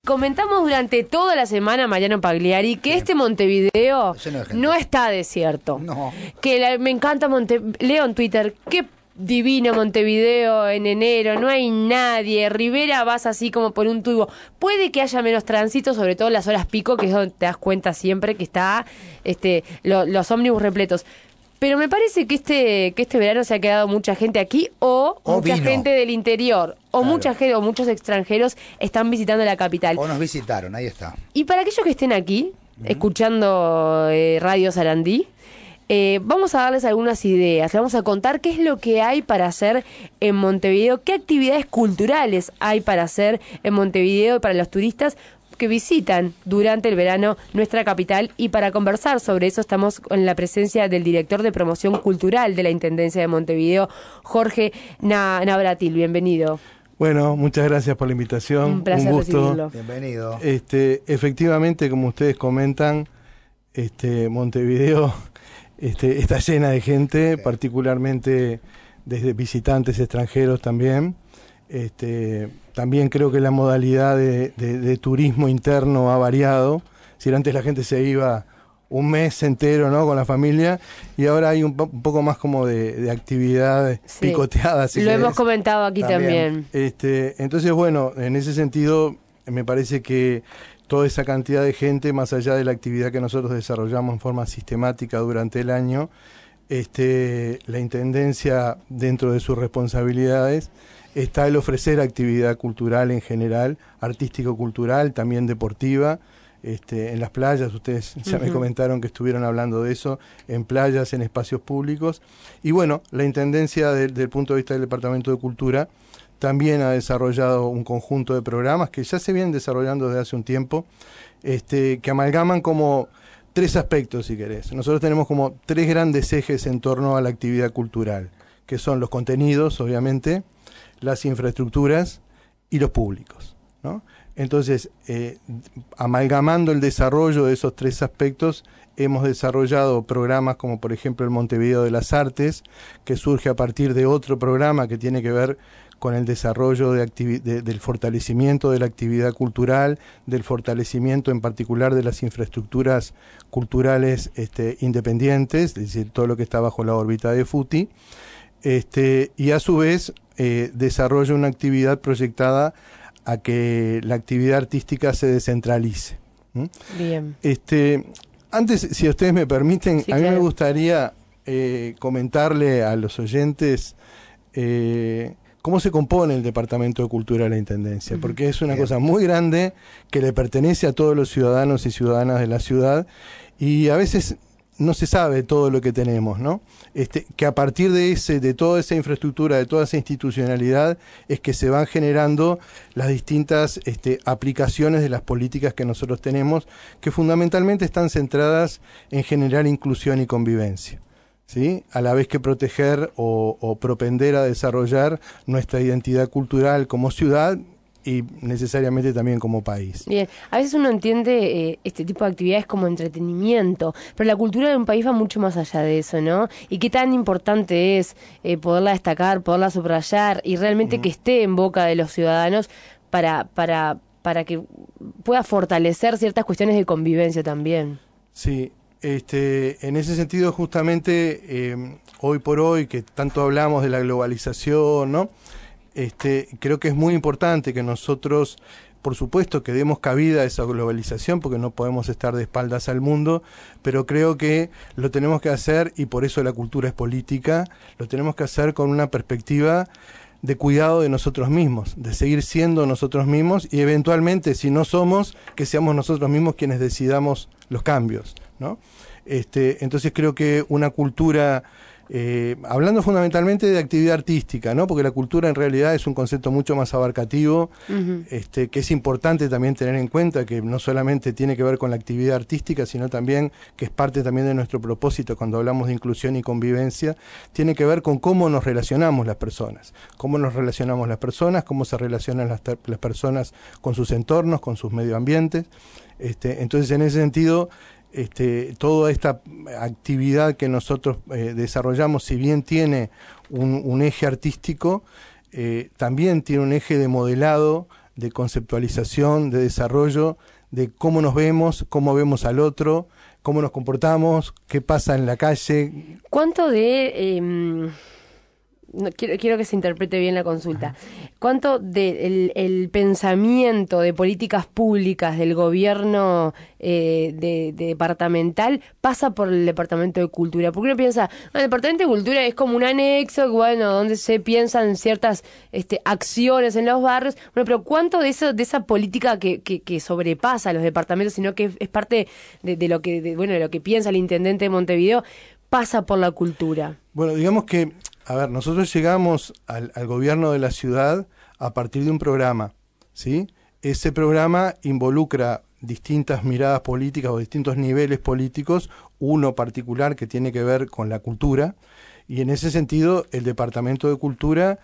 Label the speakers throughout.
Speaker 1: comentamos durante toda la semana, Mariano Pagliari, que este Montevideo no está desierto.
Speaker 2: No.
Speaker 1: Me encanta leo en Twitter, qué divino Montevideo en enero, no hay nadie, Rivera vas así como por un tubo. Puede que haya menos tránsito, sobre todo en las horas pico, que es donde te das cuenta siempre que está los ómnibus repletos. Pero me parece que este verano se ha quedado mucha gente aquí o mucha
Speaker 2: vino.
Speaker 1: gente del interior o
Speaker 2: Claro.
Speaker 1: mucha gente o muchos extranjeros están visitando la capital.
Speaker 2: O nos visitaron, ahí está.
Speaker 1: Y para aquellos que estén aquí escuchando Radio Sarandí, vamos a darles algunas ideas, les vamos a contar qué es lo que hay para hacer en Montevideo, qué actividades culturales hay para hacer en Montevideo para los turistas que visitan durante el verano nuestra capital, y para conversar sobre eso estamos con la presencia del director de promoción cultural de la Intendencia de Montevideo, Jorge Navratil. Bienvenido.
Speaker 3: Bueno, muchas gracias por la invitación.
Speaker 1: Un placer
Speaker 3: gusto.
Speaker 1: recibirlo.
Speaker 2: Bienvenido.
Speaker 3: Efectivamente, como ustedes comentan, Montevideo está llena de gente,
Speaker 2: Sí.
Speaker 3: particularmente desde visitantes extranjeros también. También creo que la modalidad de turismo interno ha variado. Si antes la gente se iba un mes entero, ¿no?, con la familia, y ahora hay un poco más como de actividad picoteada. Si
Speaker 1: lo hemos comentado aquí también.
Speaker 3: Entonces, bueno, en ese sentido, me parece que toda esa cantidad de gente, más allá de la actividad que nosotros desarrollamos en forma sistemática durante el año, la Intendencia, dentro de sus responsabilidades, está el ofrecer actividad cultural en general, artístico-cultural, también deportiva, en las playas. Ustedes ya me comentaron que estuvieron hablando de eso, en playas, en espacios públicos. Y bueno, la Intendencia, desde el punto de vista del Departamento de Cultura, también ha desarrollado un conjunto de programas que ya se vienen desarrollando desde hace un tiempo, que amalgaman como tres aspectos, si querés. Nosotros tenemos como tres grandes ejes en torno a la actividad cultural, que son los contenidos, obviamente, las infraestructuras y los públicos, ¿no? Entonces, amalgamando el desarrollo de esos tres aspectos, hemos desarrollado programas como, por ejemplo, el Montevideo de las Artes, que surge a partir de otro programa que tiene que ver con el desarrollo del fortalecimiento de la actividad cultural, del fortalecimiento en particular de las infraestructuras culturales independientes, es decir, todo lo que está bajo la órbita de FUTI, y a su vez desarrolla una actividad proyectada a que la actividad artística se descentralice.
Speaker 1: Bien.
Speaker 3: Antes, si ustedes me permiten,
Speaker 1: Sí,
Speaker 3: a mí
Speaker 1: claro.
Speaker 3: me gustaría comentarle a los oyentes cómo se compone el Departamento de Cultura de la Intendencia, porque es una cosa muy grande que le pertenece a todos los ciudadanos y ciudadanas de la ciudad, y a veces no se sabe todo lo que tenemos, ¿no? Que a partir de toda esa infraestructura, de toda esa institucionalidad, es que se van generando las distintas aplicaciones de las políticas que nosotros tenemos, que fundamentalmente están centradas en generar inclusión y convivencia, ¿sí?, a la vez que proteger o propender a desarrollar nuestra identidad cultural como ciudad y necesariamente también como país.
Speaker 1: Bien, a veces uno entiende este tipo de actividades como entretenimiento, pero la cultura de un país va mucho más allá de eso, ¿no? Y qué tan importante es poderla destacar, poderla subrayar y realmente que esté en boca de los ciudadanos para que pueda fortalecer ciertas cuestiones de convivencia también.
Speaker 3: Sí, en ese sentido justamente hoy por hoy que tanto hablamos de la globalización, ¿no? Creo que es muy importante que nosotros, por supuesto, que demos cabida a esa globalización, porque no podemos estar de espaldas al mundo, pero creo que lo tenemos que hacer, y por eso la cultura es política, lo tenemos que hacer con una perspectiva de cuidado de nosotros mismos, de seguir siendo nosotros mismos, y eventualmente, si no somos, que seamos nosotros mismos quienes decidamos los cambios, ¿no? Entonces creo que una cultura, hablando fundamentalmente de actividad artística, ¿no?, porque la cultura en realidad es un concepto mucho más abarcativo, que es importante también tener en cuenta, que no solamente tiene que ver con la actividad artística, sino también que es parte también de nuestro propósito cuando hablamos de inclusión y convivencia, tiene que ver con cómo nos relacionamos las personas, cómo se relacionan las personas con sus entornos, con sus medioambientes. Entonces, en ese sentido, toda esta actividad que nosotros desarrollamos, si bien tiene un eje artístico, también tiene un eje de modelado de conceptualización, de desarrollo, de cómo nos vemos, cómo vemos al otro, cómo nos comportamos, qué pasa en la calle.
Speaker 1: ¿Cuánto de... no, quiero que se interprete bien la consulta. ¿Cuánto el pensamiento de políticas públicas del gobierno departamental pasa por el Departamento de Cultura? Porque uno piensa, el Departamento de Cultura es como un anexo, bueno, donde se piensan ciertas acciones en los barrios. Bueno, pero ¿cuánto de esa política que sobrepasa a los departamentos, sino que es parte de lo que de lo que piensa el intendente de Montevideo, pasa por la cultura?
Speaker 3: Bueno, digamos que nosotros llegamos al gobierno de la ciudad a partir de un programa, ¿sí? Ese programa involucra distintas miradas políticas o distintos niveles políticos, uno particular que tiene que ver con la cultura, y en ese sentido el Departamento de Cultura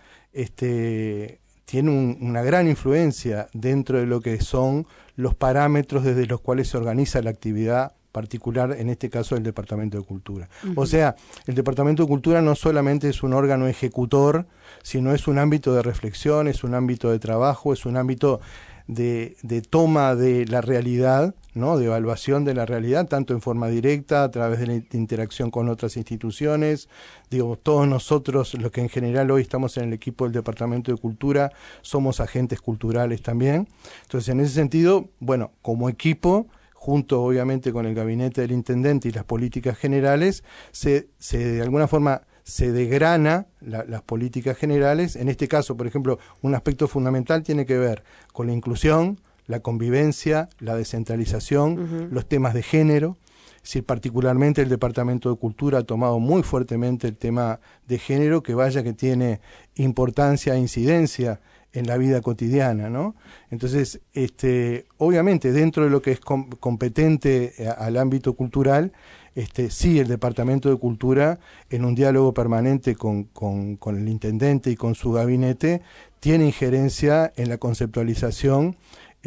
Speaker 3: tiene una gran influencia dentro de lo que son los parámetros desde los cuales se organiza la actividad particular, en este caso, del Departamento de Cultura. Uh-huh. O sea, el Departamento de Cultura no solamente es un órgano ejecutor, sino es un ámbito de reflexión, es un ámbito de trabajo, es un ámbito de toma de la realidad, ¿no? De evaluación de la realidad, tanto en forma directa, a través de la interacción con otras instituciones. Digo, todos nosotros, los que en general hoy estamos en el equipo del Departamento de Cultura, somos agentes culturales también. Entonces, en ese sentido, bueno, como equipo, junto obviamente con el gabinete del intendente y las políticas generales, se de alguna forma se desgrana las políticas generales. En este caso, por ejemplo, un aspecto fundamental tiene que ver con la inclusión, la convivencia, la descentralización, uh-huh, los temas de género. Sí, particularmente el Departamento de Cultura ha tomado muy fuertemente el tema de género, que vaya que tiene importancia e incidencia en la vida cotidiana, ¿no? Entonces, obviamente, dentro de lo que es competente al ámbito cultural, sí, el Departamento de Cultura, en un diálogo permanente con el intendente y con su gabinete, tiene injerencia en la conceptualización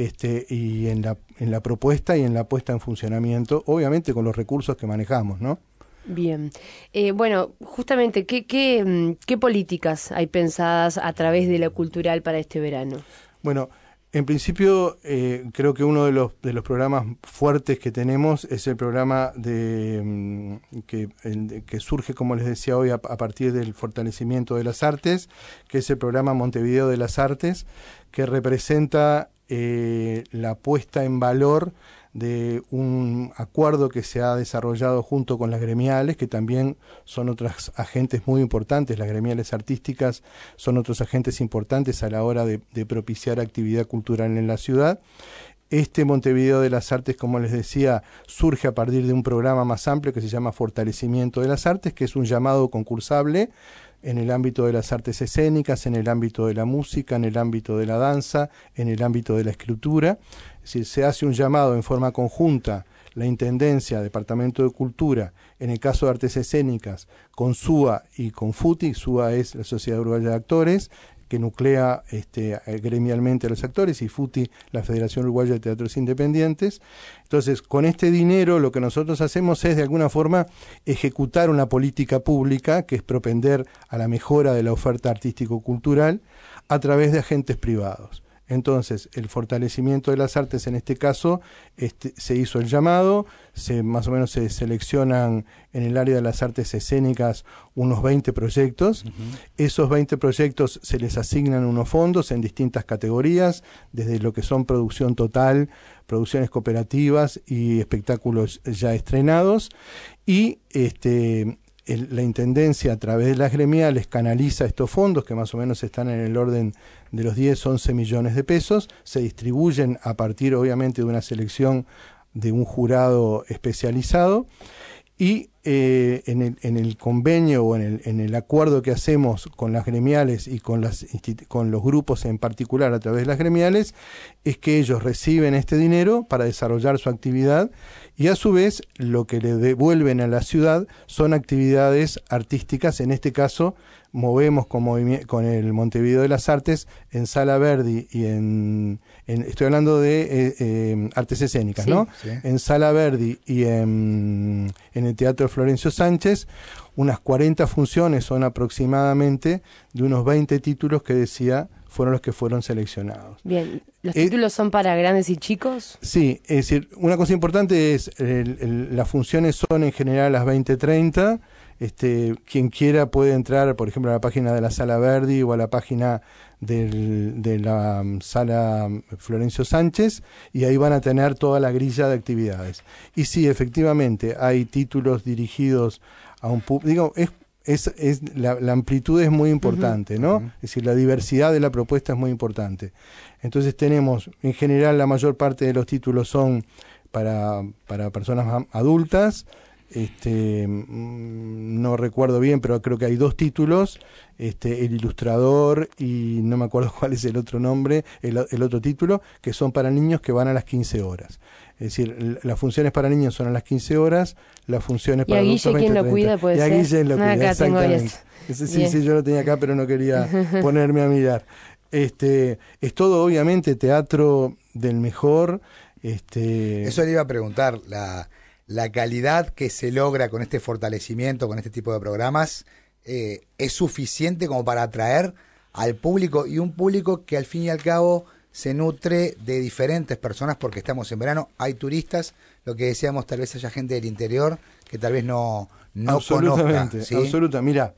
Speaker 3: y en la propuesta y en la puesta en funcionamiento, obviamente con los recursos que manejamos, ¿no?
Speaker 1: Bien. Bueno, justamente, ¿qué políticas hay pensadas a través de la cultural para este verano?
Speaker 3: Bueno, en principio, creo que uno de los programas fuertes que tenemos es el programa que surge, como les decía hoy, a partir del fortalecimiento de las artes, que es el programa Montevideo de las Artes, que representa la puesta en valor de un acuerdo que se ha desarrollado junto con las gremiales, que también son otros agentes muy importantes. Las gremiales artísticas son otros agentes importantes a la hora de propiciar actividad cultural en la ciudad. Montevideo de las Artes, como les decía, surge a partir de un programa más amplio que se llama Fortalecimiento de las Artes, que es un llamado concursable en el ámbito de las artes escénicas, en el ámbito de la música, en el ámbito de la danza, en el ámbito de la escritura. Es decir, se hace un llamado en forma conjunta, la Intendencia, Departamento de Cultura, en el caso de artes escénicas, con SUA y con FUTI. SUA es la Sociedad Uruguaya de Actores, que nuclea gremialmente a los actores, y FUTI, la Federación Uruguaya de Teatros Independientes. Entonces, con este dinero lo que nosotros hacemos es, de alguna forma, ejecutar una política pública que es propender a la mejora de la oferta artístico-cultural a través de agentes privados. Entonces, el fortalecimiento de las artes, en este caso, se hizo el llamado, más o menos se seleccionan en el área de las artes escénicas unos 20 proyectos. Uh-huh. Esos 20 proyectos se les asignan unos fondos en distintas categorías, desde lo que son producción total, producciones cooperativas y espectáculos ya estrenados. Y la Intendencia, a través de las gremiales, canaliza estos fondos, que más o menos están en el orden de los 10-11 millones de pesos, se distribuyen a partir, obviamente, de una selección de un jurado especializado, y en el convenio o en el acuerdo que hacemos con las gremiales y con los grupos en particular a través de las gremiales, es que ellos reciben este dinero para desarrollar su actividad, y a su vez lo que le devuelven a la ciudad son actividades artísticas. En este caso movemos con el Montevideo de las Artes en Sala Verdi y estoy hablando de artes escénicas, sí, ¿no? Sí. En Sala Verdi y en el Teatro Florencio Sánchez, unas 40 funciones son aproximadamente de unos 20 títulos que decía fueron los que fueron seleccionados.
Speaker 1: Bien, ¿los títulos son para grandes y chicos?
Speaker 3: Sí, es decir, una cosa importante es, las funciones son en general las 20:30, quien quiera puede entrar, por ejemplo, a la página de la Sala Verdi o a la página de la Sala Florencio Sánchez, y ahí van a tener toda la grilla de actividades. Y sí, efectivamente, hay títulos dirigidos a un público, la amplitud es muy importante, ¿no? Es decir, la diversidad de la propuesta es muy importante. Entonces tenemos, en general, la mayor parte de los títulos son para personas adultas. No recuerdo bien, pero creo que hay 2 títulos, El Ilustrador y no me acuerdo cuál es el otro nombre, el otro título, que son para niños, que van a las 15 horas. Es decir, las funciones para niños son a las 15 horas, las funciones para adultos 20:30. ¿Y a Guille quién lo cuida?
Speaker 1: Puede ser.
Speaker 3: Y a Guille lo cuida,
Speaker 1: acá
Speaker 3: exactamente. Sí, yo lo tenía acá, pero no quería ponerme a mirar. Es todo, obviamente, teatro del mejor.
Speaker 2: Eso le iba a preguntar, la calidad que se logra con este fortalecimiento, con este tipo de programas, ¿es suficiente como para atraer al público? Y un público que al fin y al cabo se nutre de diferentes personas, porque estamos en verano, hay turistas, lo que decíamos, tal vez haya gente del interior que tal vez no conozca. ¿Sí?
Speaker 3: Absolutamente. Mira,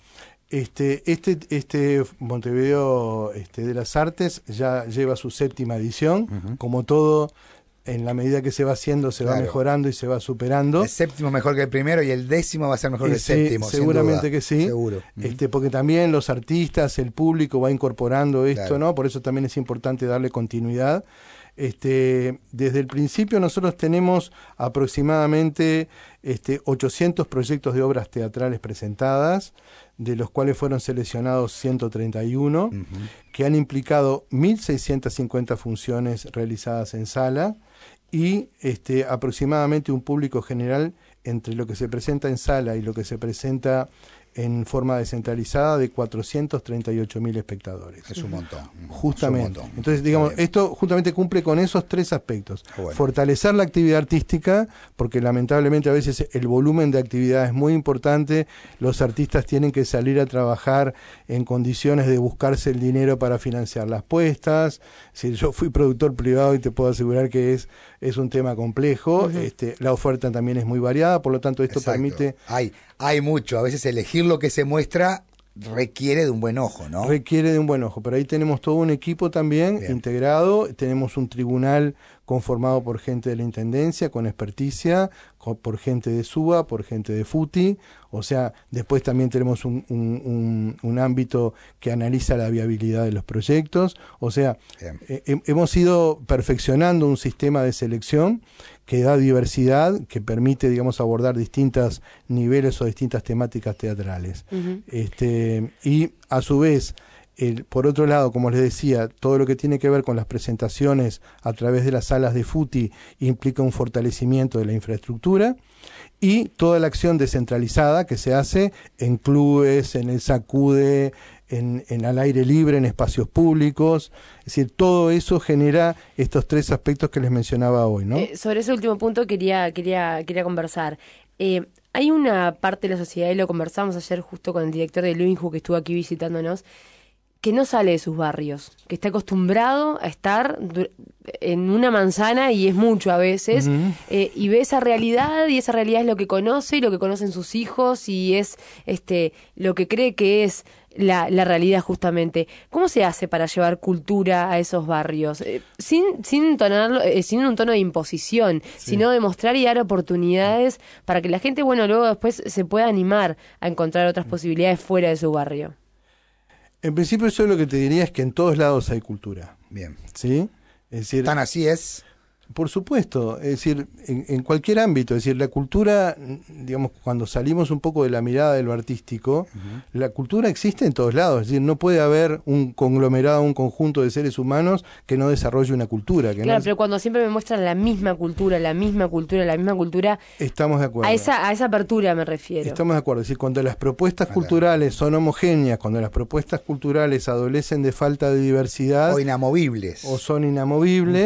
Speaker 3: este Montevideo de las Artes ya lleva su 7ª edición, como todo. En la medida que se va haciendo, se va mejorando y se va superando.
Speaker 2: El 7º mejor que el primero y el 10º va a ser mejor que el 7º.
Speaker 3: Seguramente que sí.
Speaker 2: Seguro.
Speaker 3: Porque también los artistas, el público va incorporando esto, ¿no? Por eso también es importante darle continuidad. Desde el principio nosotros tenemos aproximadamente 800 proyectos de obras teatrales presentadas, de los cuales fueron seleccionados 131, que han implicado 1.650 funciones realizadas en sala, y aproximadamente un público general entre lo que se presenta en sala y lo que se presenta en forma descentralizada de 438.000 espectadores.
Speaker 2: Es un montón.
Speaker 3: Justamente.
Speaker 2: Es un montón.
Speaker 3: Entonces, digamos, esto justamente cumple con esos 3 aspectos. Bueno. Fortalecer la actividad artística, porque lamentablemente a veces el volumen de actividad es muy importante. Los artistas tienen que salir a trabajar en condiciones de buscarse el dinero para financiar las puestas. Si yo fui productor privado y te puedo asegurar que es un tema complejo. La oferta también es muy variada, por lo tanto esto permite...
Speaker 2: Hay mucho, a veces elegir lo que se muestra requiere de un buen ojo, ¿no?
Speaker 3: Requiere de un buen ojo, pero ahí tenemos todo un equipo también integrado, tenemos un tribunal conformado por gente de la Intendencia, con experticia, por gente de SUBA, por gente de FUTI, o sea, después también tenemos un ámbito que analiza la viabilidad de los proyectos, o sea, hemos ido perfeccionando un sistema de selección que da diversidad, que permite, digamos, abordar distintos niveles o distintas temáticas teatrales. Y a su vez, por otro lado, como les decía, todo lo que tiene que ver con las presentaciones a través de las salas de FUTI implica un fortalecimiento de la infraestructura, y toda la acción descentralizada que se hace en clubes, en el Sacude, en al aire libre, en espacios públicos. Es decir, todo eso genera estos 3 aspectos que les mencionaba hoy, ¿no?
Speaker 1: Sobre ese último punto quería conversar. Hay una parte de la sociedad, y lo conversamos ayer justo con el director de Luinju, que estuvo aquí visitándonos, que no sale de sus barrios, que está acostumbrado a estar en una manzana, y es mucho a veces, y ve esa realidad, y esa realidad es lo que conoce, y lo que conocen sus hijos, y es lo que cree que es la realidad justamente. ¿Cómo se hace para llevar cultura a esos barrios? Sin un tono de imposición, sino de mostrar y dar oportunidades para que la gente, luego después se pueda animar a encontrar otras posibilidades fuera de su barrio.
Speaker 3: En principio, yo lo que te diría es que en todos lados hay cultura.
Speaker 2: Bien.
Speaker 3: ¿Sí? Es decir,
Speaker 2: ¿tan así es?
Speaker 3: Por supuesto, es decir, en cualquier ámbito, es decir, la cultura, digamos, cuando salimos un poco de la mirada de lo artístico, la cultura existe en todos lados, es decir, no puede haber un conglomerado, un conjunto de seres humanos que no desarrolle una cultura.
Speaker 1: Claro, pero cuando siempre me muestran la misma cultura,
Speaker 3: estamos de acuerdo.
Speaker 1: A esa apertura me refiero.
Speaker 3: Estamos de acuerdo, es decir, cuando las propuestas culturales son homogéneas, cuando las propuestas culturales adolecen de falta de diversidad.
Speaker 2: O inamovibles.
Speaker 3: O son inamovibles,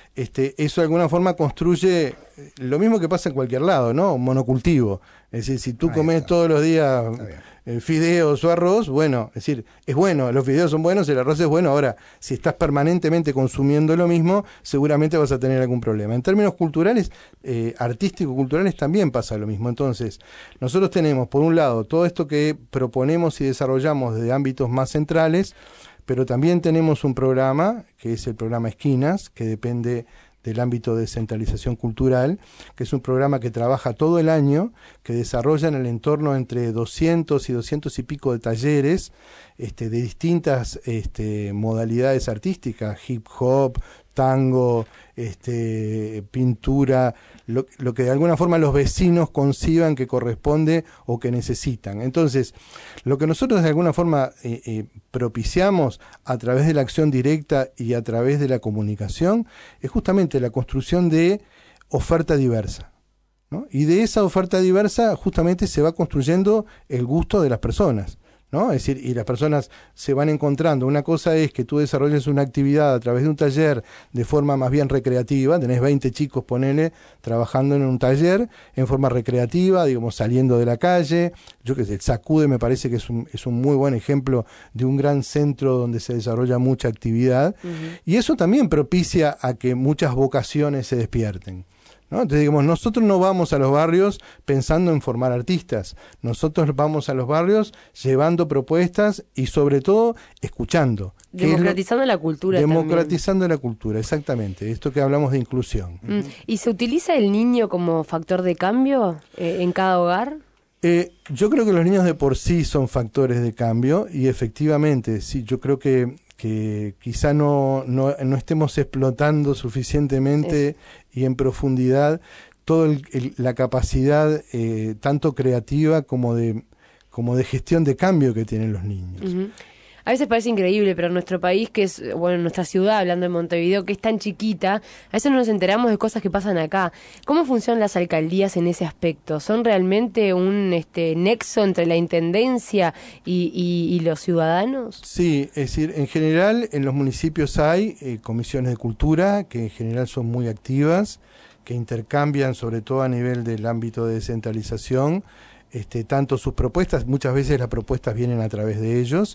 Speaker 3: eso de alguna forma construye lo mismo que pasa en cualquier lado, ¿no? Un monocultivo. Es decir, si tú comes todos los días fideos o arroz, bueno, es decir, es bueno, los fideos son buenos, el arroz es bueno. Ahora, si estás permanentemente consumiendo lo mismo, seguramente vas a tener algún problema. En términos culturales, artístico-culturales, también pasa lo mismo. Entonces, nosotros tenemos, por un lado, todo esto que proponemos y desarrollamos desde ámbitos más centrales, pero también tenemos un programa, que es el programa Esquinas, que depende del ámbito de descentralización cultural, que es un programa que trabaja todo el año, que desarrolla en el entorno entre 200 y 200 y pico de talleres de distintas modalidades artísticas, hip hop, tango, pintura, lo que de alguna forma los vecinos conciban que corresponde o que necesitan. Entonces, lo que nosotros de alguna forma propiciamos a través de la acción directa y a través de la comunicación es justamente la construcción de oferta diversa, ¿no? Y de esa oferta diversa justamente se va construyendo el gusto de las personas, ¿no? Es decir, y las personas se van encontrando. Una cosa es que tú desarrolles una actividad a través de un taller de forma más bien recreativa, tenés 20 chicos, ponele, trabajando en un taller en forma recreativa, digamos, saliendo de la calle. Yo qué sé, el Sacude me parece que es un muy buen ejemplo de un gran centro donde se desarrolla mucha actividad, y eso también propicia a que muchas vocaciones se despierten, ¿no? Entonces, digamos, nosotros no vamos a los barrios pensando en formar artistas, nosotros vamos a los barrios llevando propuestas y sobre todo escuchando.
Speaker 1: Democratizando la cultura.
Speaker 3: Democratizando la cultura, exactamente, esto que hablamos de inclusión.
Speaker 1: ¿Y se utiliza el niño como factor de cambio en cada hogar?
Speaker 3: Yo creo que los niños de por sí son factores de cambio y efectivamente, sí, yo creo que quizá no estemos explotando suficientemente y en profundidad toda la capacidad tanto creativa como de gestión de cambio que tienen los niños.
Speaker 1: A veces parece increíble, pero en nuestro país, que es, bueno, nuestra ciudad, hablando de Montevideo, que es tan chiquita, a veces no nos enteramos de cosas que pasan acá. ¿Cómo funcionan las alcaldías en ese aspecto? ¿Son realmente un nexo entre la intendencia y los ciudadanos?
Speaker 3: Sí, es decir, en general en los municipios hay comisiones de cultura que en general son muy activas, que intercambian sobre todo a nivel del ámbito de descentralización, tanto sus propuestas, muchas veces las propuestas vienen a través de ellos.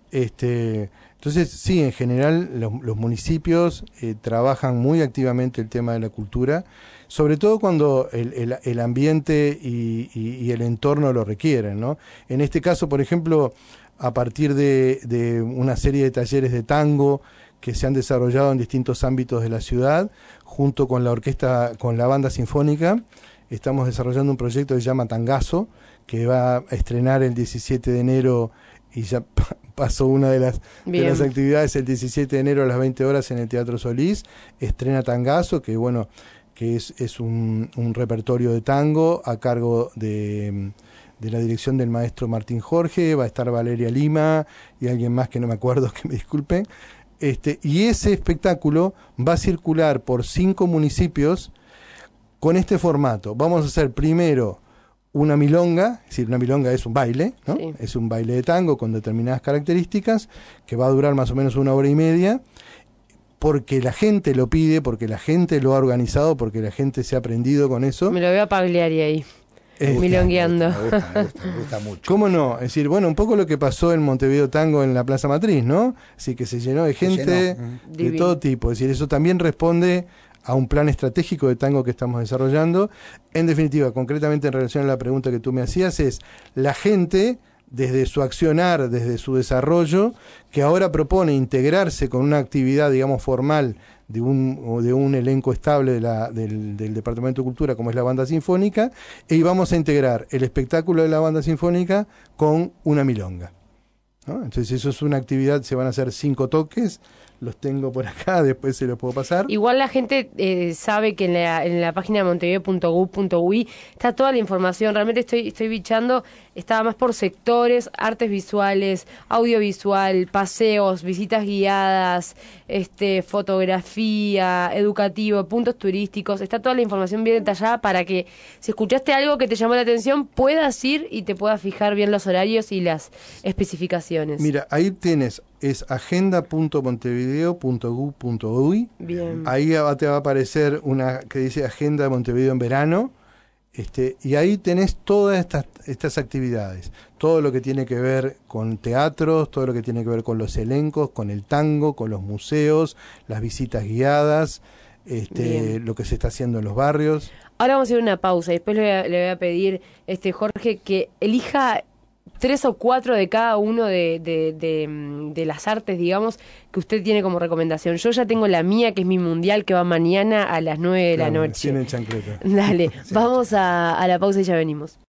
Speaker 3: Entonces, sí, en general los municipios trabajan muy activamente el tema de la cultura, sobre todo cuando el ambiente y el entorno lo requieren, ¿no? En este caso, por ejemplo, a partir de una serie de talleres de tango que se han desarrollado en distintos ámbitos de la ciudad, junto con la orquesta, con la banda sinfónica, estamos desarrollando un proyecto que se llama Tangazo, que va a estrenar el 17 de enero y ya pasó una de las actividades el 17 de enero a las 20 horas en el Teatro Solís. Estrena Tangazo, que bueno, que es un repertorio de tango a cargo de la dirección del maestro Martín Jorge. Va a estar Valeria Lima y alguien más que no me acuerdo, que me disculpen. Y ese espectáculo va a circular por 5 municipios con este formato. Vamos a hacer primero una milonga, es decir, una milonga es un baile, ¿no? Sí. Es un baile de tango con determinadas características, que va a durar más o menos 1 hora y media, porque la gente lo pide, porque la gente lo ha organizado, porque la gente se ha aprendido con eso.
Speaker 1: Me lo veo a Pagliari ahí, milongueando.
Speaker 2: Me gusta mucho.
Speaker 3: ¿Cómo no? Es decir, bueno, un poco lo que pasó en Montevideo Tango en la Plaza Matriz, ¿no? Así que se llenó de gente de todo tipo. Es decir, eso también responde a un plan estratégico de tango que estamos desarrollando. En definitiva, concretamente en relación a la pregunta que tú me hacías, es la gente, desde su accionar, desde su desarrollo, que ahora propone integrarse con una actividad, digamos, formal de un elenco estable del Departamento de Cultura, como es la Banda Sinfónica, y vamos a integrar el espectáculo de la Banda Sinfónica con una milonga, ¿no? Entonces eso es una actividad, se van a hacer 5 toques, los tengo por acá, después se los puedo pasar.
Speaker 1: Igual la gente sabe que en la página de montevideo.gov.uy está toda la información. Realmente estoy bichando, está más por sectores: artes visuales, audiovisual, paseos, visitas guiadas, fotografía, educativo, puntos turísticos. Está toda la información bien detallada para que, si escuchaste algo que te llamó la atención, puedas ir y te puedas fijar bien los horarios y las especificaciones.
Speaker 3: Mira, ahí tienes es agenda.montevideo.gov.uy.
Speaker 1: Bien.
Speaker 3: Ahí te va a aparecer una que dice Agenda de Montevideo en verano. Y ahí tenés todas estas actividades, todo lo que tiene que ver con teatros, todo lo que tiene que ver con los elencos, con el tango, con los museos, las visitas guiadas, lo que se está haciendo en los barrios.
Speaker 1: Ahora vamos a ir a una pausa y después le voy a pedir, Jorge, que elija 3 o 4 de cada uno de las artes, digamos, que usted tiene como recomendación. Yo ya tengo la mía, que es mi mundial, que va mañana a las 9 de la noche.
Speaker 3: Cine en chancleta.
Speaker 1: Dale, vamos a la pausa y ya venimos.